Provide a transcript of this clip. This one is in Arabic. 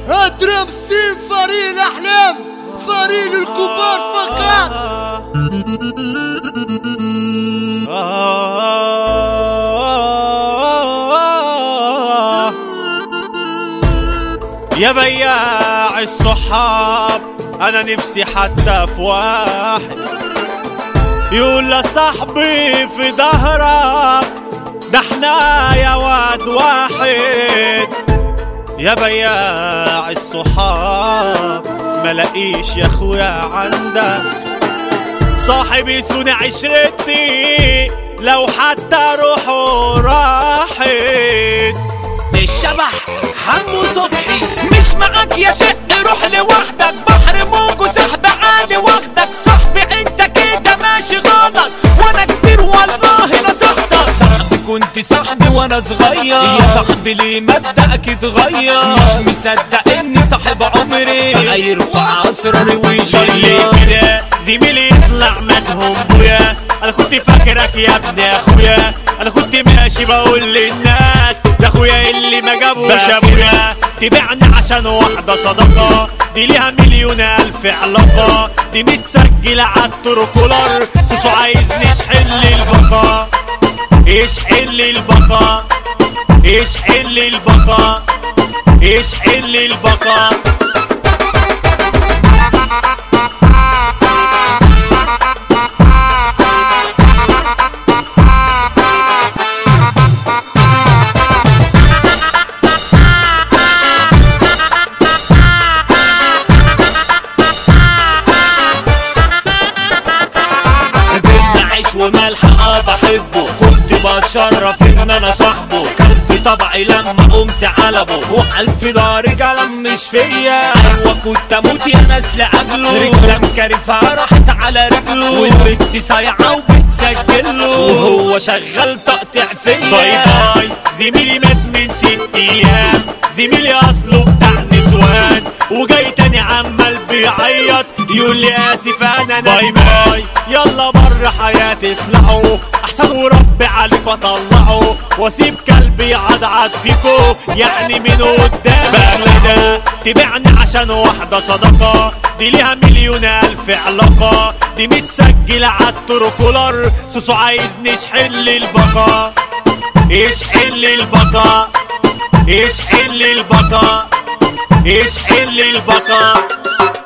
ادرمسين فريق الاحلام، فريق الكبار فقط. يا بياع الصحاب انا نفسي حتى في واحد يقول لصاحبي في ظهرك ده احنا يا واد واحد. يا بياع الصحاب ملاقيش يا اخويا عندك صاحب يسون عشرتي لو حتى روحه راحت. الشبح حمو صبحي مش معاك يا شق، روح لوحدك، بحر موج وسحب عالي واخدك. صاحبي انت كده ماشي غلط وانا كبير والله نصحتك. صاحبي كنت صاحبي وانا صغير، يا صاحبي ليه مبدأك اتغير؟ مش مصدق اني صاحب عمري بقى يرفع اسراري ويشيل كده زميلي يطلع مدهم بويا. انا كنت فاكرك يا ابن اخويا، انا كنت ماشي بقول للناس يا اخويا اللي ما جابوش ابويا. تبعني عشان واحدة صدقة دي ليها مليون الف علاقة، دي متسجلة عالتركولار سوسو عايزني اشحل البقا. اشحل البقا، اشحل البقا، اشحل البقا. وملح بحبه، كنت بتشرف ان انا صاحبه. كان في طبعي لما قمت علبه وألف دار كلام مش فيا. ايوه كنت اموت يا ناس لاجله، رجله مكرفه راحت على رجله، والبنت صايعه وبتسجله وهو شغال تقطيع فيا. باي باي زميلي مات من 6 ايام، زميلي اصله بتاع نسوان وجاي تاني عمال بيعيط يقول لي اسف انا باي باي. يلا بره حياتي اطلعوا احسن وربي عليك واطلعوا، واسيب كلبي يعضعض فيكو يعني من قدام ده. تبعني عشان واحدة صدقة دي ليها مليون الف علاقة، دي متسجلة عالتركولار سوسو عايزني اشحل البقا. اشحل البقا، اشحل البقا، اشحل البقا.